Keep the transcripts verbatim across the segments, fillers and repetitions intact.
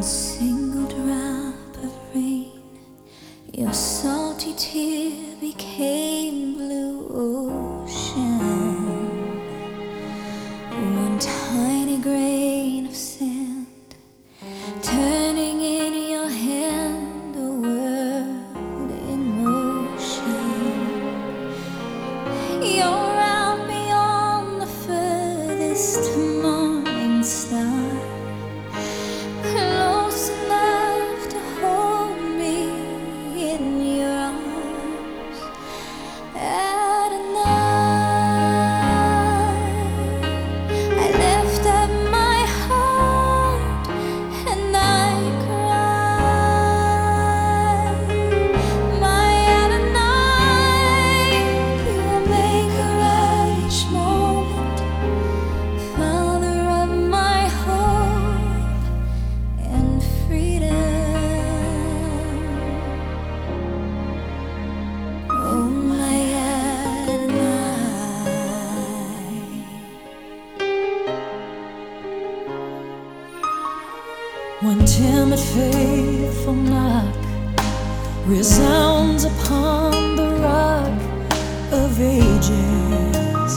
One single drop of rain, your salty tear became blue ocean. One tiny grain of sand, turning in your hand a world in motion. You're out beyond the furthest morning star, close enough to hold me in your arms at night. I left at my heart and I cried. My Adonai, you will make her each moment, Father of my hope and freedom. Oh, my Adonai. One timid, faithful knock resounds upon the rock of ages.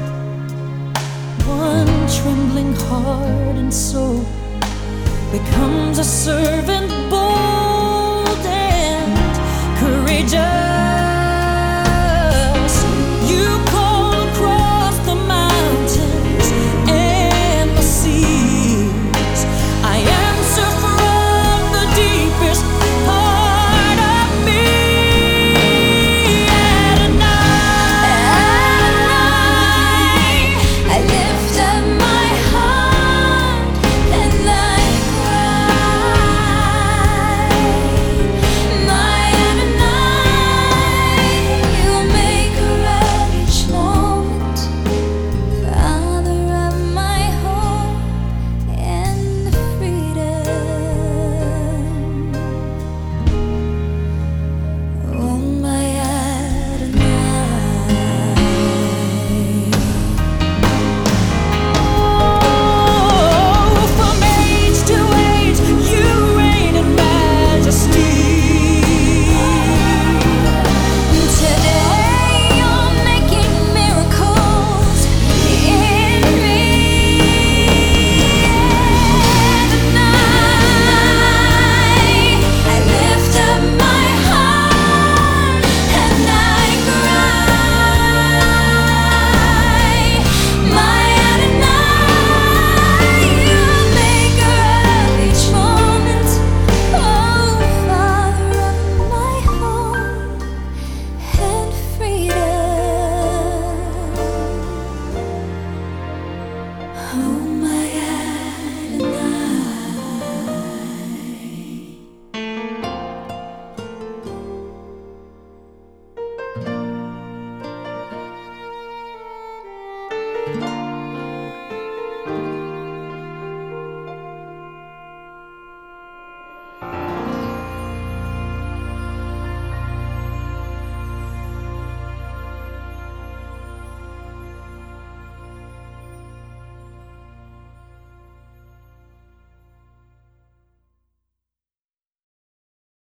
One trembling heart and soul becomes a servant born